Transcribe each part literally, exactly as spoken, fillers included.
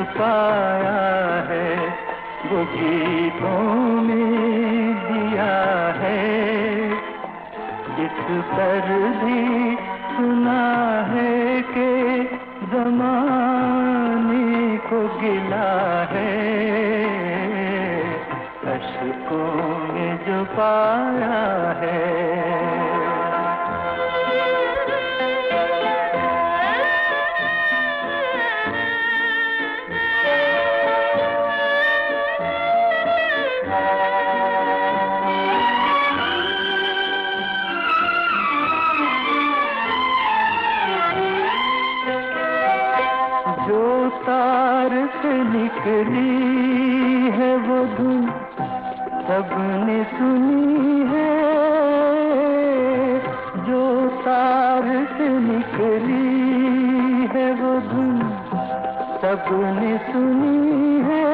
पाया है वो गीतों में दिया है। इस पर भी सुना है कि ज़माने को गिला है, अश्कों में जो पाया है। जो तार से निकली है वो धुन सबने सुनी है, जो तार से निकली है वो धुन सबने सुनी है,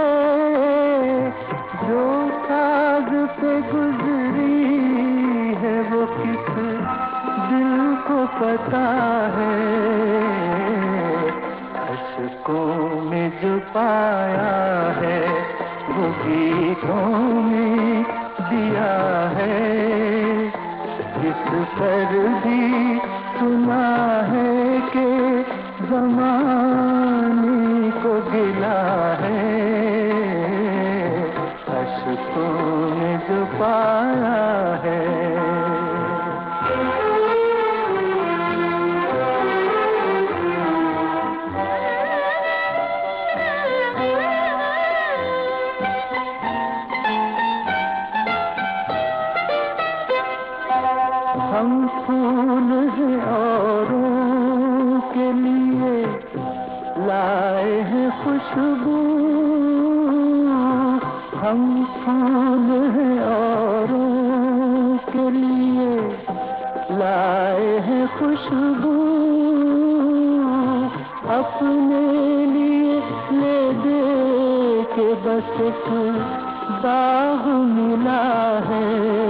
जो साज पे गुजरी है वो किस दिल को पता है, अश्कों में जो पाया है वो गीतों में दिया है। इस पर भी सुना है कि ज़माने को गिला है, अश्कों में जो पाया है। हम फूल हैं औरों के लिए लाए हैं खुशबू, हम फूल हैं औरों के लिए लाए हैं खुशबू, अपने लिए ले दे के बस एक दाग मिला है,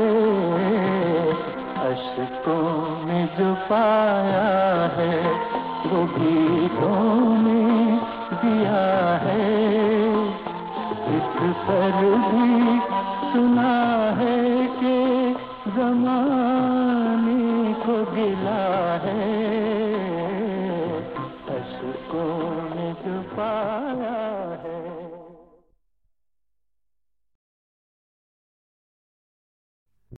अश्कों में जो पाया है वो गीतों में दिया है। इस पर भी सुना है कि ज़माने को गिला है,